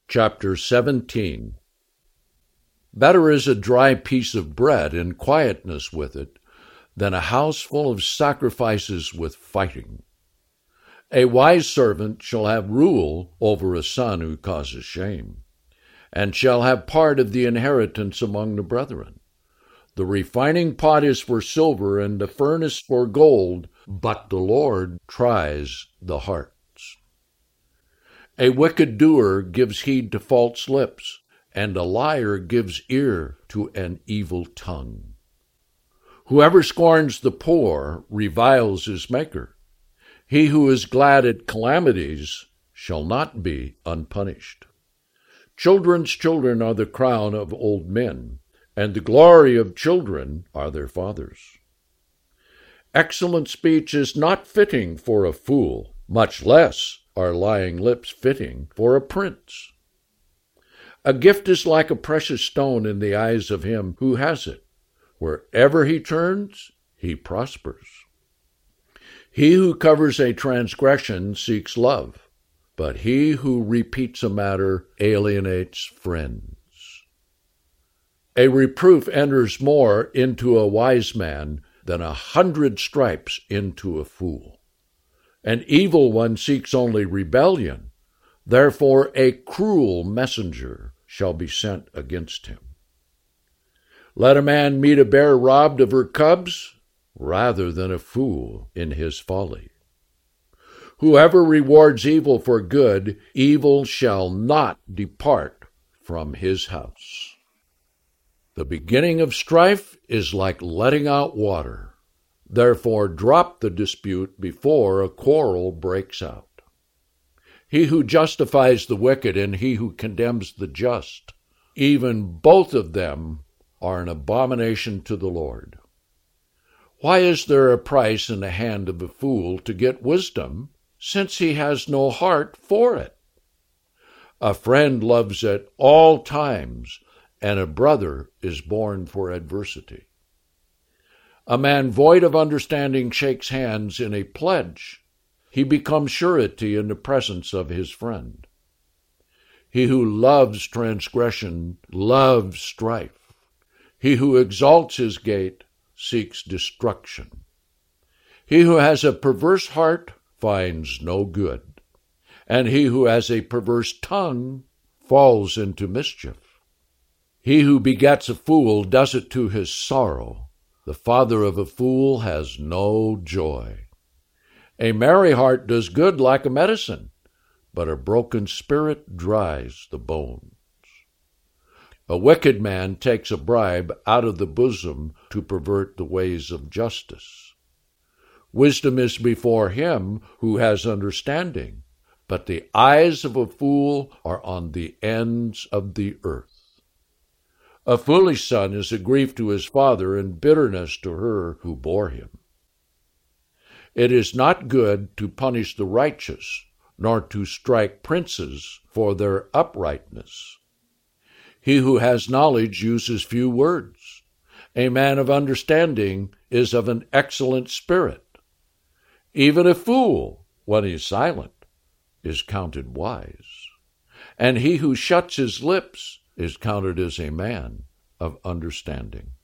Chapter 17. Better is a dry piece of bread and quietness with it than a house full of sacrifices with fighting. A wise servant shall have rule over a son who causes shame, and shall have part of the inheritance among the brethren. The refining pot is for silver, and the furnace for gold, but the Lord tries the hearts. A wicked doer gives heed to false lips, and a liar gives ear to an evil tongue. Whoever scorns the poor reviles his Maker. He who is glad at calamities shall not be unpunished. Children's children are the crown of old men, and the glory of children are their fathers. Excellent speech is not fitting for a fool, much less are lying lips fitting for a prince. A gift is like a precious stone in the eyes of him who has it. Wherever he turns, he prospers. He who covers a transgression seeks love, but he who repeats a matter alienates friends. A reproof enters more into a wise man than 100 stripes into a fool. An evil one seeks only rebellion, therefore a cruel messenger shall be sent against him. Let a man meet a bear robbed of her cubs, rather than a fool in his folly. Whoever rewards evil for good, evil shall not depart from his house. The beginning of strife is like letting out water. Therefore drop the dispute before a quarrel breaks out. He who justifies the wicked and he who condemns the just, even both of them are an abomination to the Lord. Why is there a price in the hand of a fool to get wisdom, since he has no heart for it? A friend loves at all times, and a brother is born for adversity. A man void of understanding shakes hands in a pledge. He becomes surety in the presence of his friend. He who loves transgression loves strife. He who exalts his gate seeks destruction. He who has a perverse heart finds no good, and he who has a perverse tongue falls into mischief. He who begets a fool does it to his sorrow. The father of a fool has no joy. A merry heart does good like a medicine, but a broken spirit dries the bones. A wicked man takes a bribe out of the bosom to pervert the ways of justice. Wisdom is before him who has understanding, but the eyes of a fool are on the ends of the earth. A foolish son is a grief to his father and bitterness to her who bore him. It is not good to punish the righteous, nor to strike princes for their uprightness. He who has knowledge uses few words. A man of understanding is of an excellent spirit. Even a fool, when he is silent, is counted wise. And he who shuts his lips is counted as a man of understanding.